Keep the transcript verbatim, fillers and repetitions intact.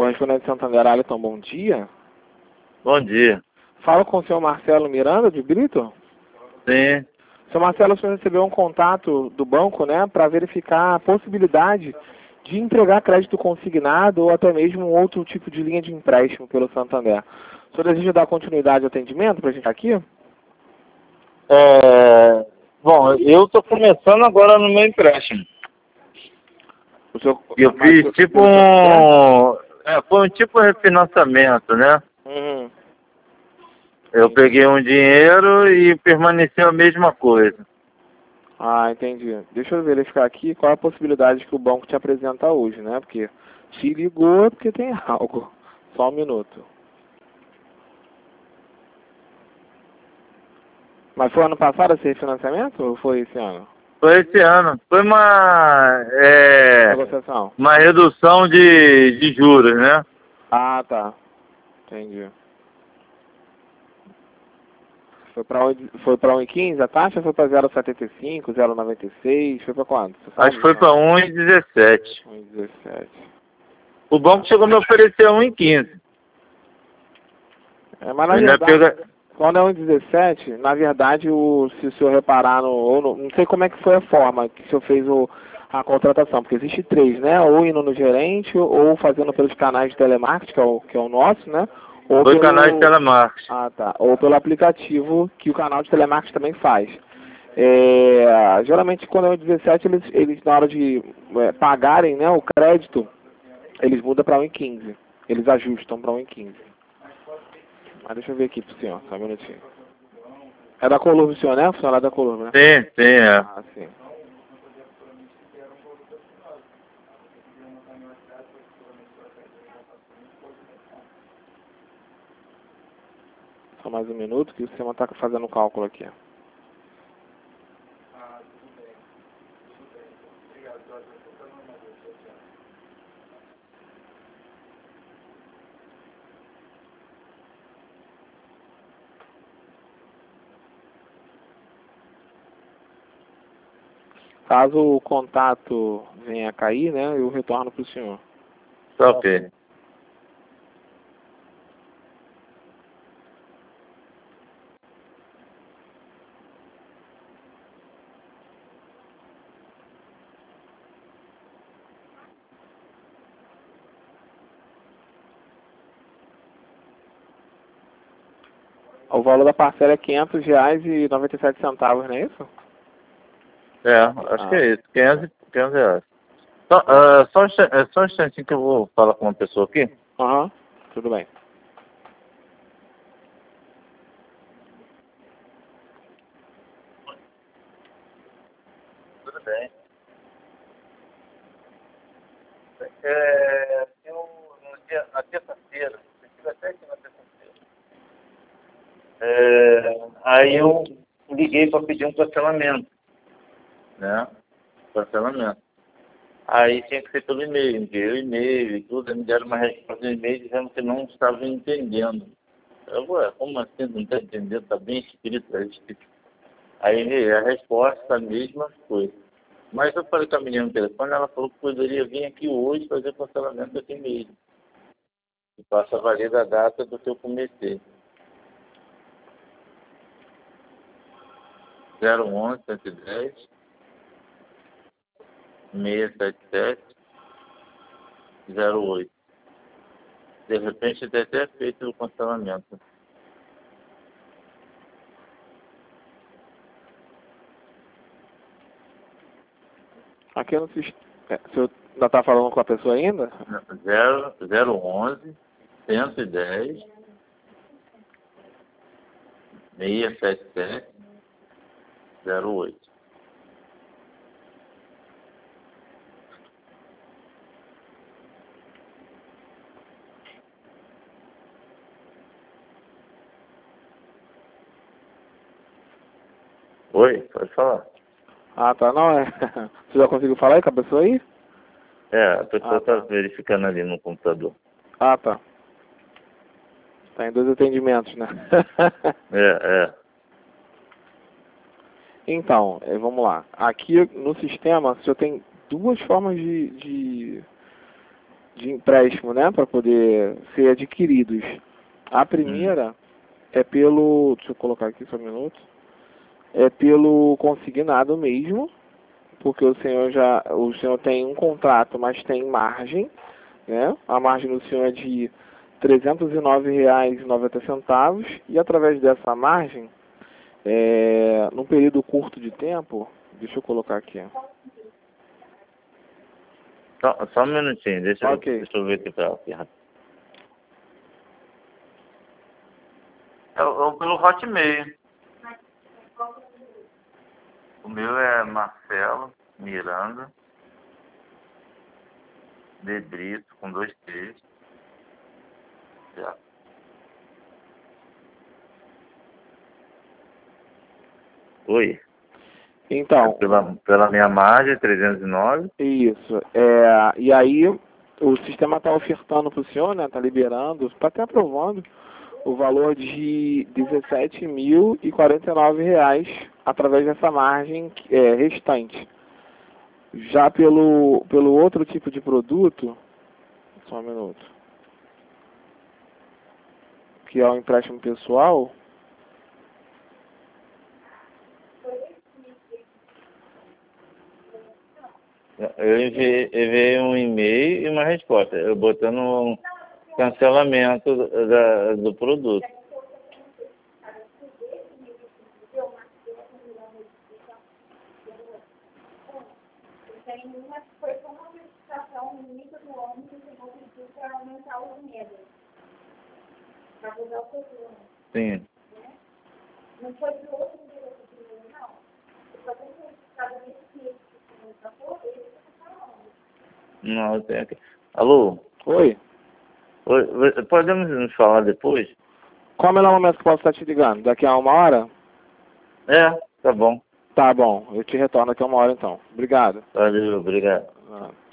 Correspondente de Santander, Alisson, bom dia. Bom dia. Fala com o senhor Marcelo Miranda, de Brito? Sim. Senhor Marcelo, o senhor recebeu um contato do banco, né, para verificar a possibilidade de entregar crédito consignado ou até mesmo um outro tipo de linha de empréstimo pelo Santander. O senhor deseja dar continuidade ao atendimento para a gente aqui? É... Bom, eu estou começando agora no meu empréstimo. O senhor... Eu Mas fiz o- tipo o senhor- um... É, foi um tipo de refinanciamento, né? Uhum. Eu peguei um dinheiro e permaneceu a mesma coisa. Ah, entendi. Deixa eu verificar aqui qual é a possibilidade que o banco te apresenta hoje, né? Porque se ligou é porque tem algo. Só um minuto. Mas foi ano passado esse refinanciamento ou foi esse ano? Foi esse ano. Foi uma... É... Negociação. Uma redução de, de juros, né? Ah, tá. Entendi. Foi para foi para um e quinze a taxa ou foi para zero vírgula setenta e cinco, zero vírgula noventa e seis? Foi para quanto? Você sabe? Acho que foi para um e dezessete. um e dezessete. O banco chegou a me oferecer um e quinze. É, mas na Ainda verdade, pega... quando é um e dezessete, na verdade, o, se o senhor reparar no, ou no... Não sei como é que foi a forma que o senhor fez o, a contratação, porque existe três, né? Ou indo no gerente, ou fazendo pelos canais de telemarketing, que é o, que é o nosso, né? Ou Foi pelo... canal de telemarketing. Ah, tá. Ou pelo aplicativo que o canal de telemarketing também faz. É, geralmente, quando é um e dezessete, eles, eles na hora de é, pagarem, né, o crédito, eles mudam para um e quinze. Eles ajustam para um e quinze. Mas deixa eu ver aqui pro senhor, só um minutinho. É da Colurbo, senhor, né? Funcionário da Colurbo, né? Sim, sim, é. Ah, sim. Só mais um minuto que o sistema está fazendo o cálculo aqui. Caso o contato venha a cair, né, eu retorno para o senhor. Tá ok. O valor da parcela é quinhentos reais e noventa e sete centavos, não é isso? É, acho Ah. que é isso. quinhentos, quinhentos reais. Só, uh, só, um instan- é só um instantinho que eu vou falar com uma pessoa aqui. Aham, tudo bem. Tudo bem. É, eu, no dia, na terça-feira, eu estive até aqui na terça-feira. É, aí eu liguei para pedir um parcelamento, né? Parcelamento. Aí tinha que ser pelo e-mail, enviei o e-mail e tudo, aí me deram uma resposta no e-mail dizendo que não estavam entendendo. Eu, ué, como assim não está entendendo? Está bem escrito, tá escrito. Aí a resposta, a mesma coisa. Mas eu falei com a menina no telefone, ela falou que poderia vir aqui hoje fazer cancelamento aqui mesmo. E passa a valer da data do que eu comecei. zero onze, cento e dez, seiscentos e setenta e sete, zero oito. De repente, até até feito o cancelamento. Aqui no sistema... O senhor ainda está falando com a pessoa ainda? zero onze, cento e dez, seiscentos e setenta e sete, zero oito. Oi, pode falar. Ah, tá, não é. Você já conseguiu falar aí com a pessoa aí? É, a pessoa Ah, está tá. verificando ali no computador. Ah, tá. Tá em dois atendimentos, né? É, é. Então, eh, vamos lá. Aqui no sistema, o senhor tem duas formas de, de, de empréstimo, né, para poder ser adquiridos. A primeira hum. é pelo, deixa eu colocar aqui só um minuto, é pelo consignado mesmo, porque o senhor já, o senhor tem um contrato, mas tem margem, né? A margem do senhor é de trezentos e nove reais e noventa centavos e através dessa margem, é, num período curto de tempo, deixa eu colocar aqui. Só, só um minutinho, deixa, okay. eu, deixa eu ver aqui pra ela. É o pelo Hotmail. O meu é Marcelo Miranda de Brito, com dois T's. Já. Oi. Então. É pela, pela minha margem, trezentos e nove. Isso. É, e aí, o sistema está ofertando para o senhor, né? Está liberando, está até aprovando o valor de dezessete mil e quarenta e nove reais através dessa margem é, restante. Já pelo, pelo outro tipo de produto, só um minuto, que é o empréstimo pessoal, eu enviei, enviei um e-mail e uma resposta, eu botando um cancelamento da, do produto. Foi com uma modificação no início do ano que o senhor pediu para aumentar o dinheiro, para mudar o seguro. Sim. Né? Não foi de outro dinheiro, não. Foi com modificado nesse mês que o senhor passou, ele está falando. Não, eu tenho aqui. Alô? Oi. Oi, podemos nos falar depois? Qual é o melhor momento que eu posso estar te ligando? Daqui a uma hora? É, tá bom. Tá bom, eu te retorno daqui a uma hora então. Obrigado. Valeu, obrigado. Ah.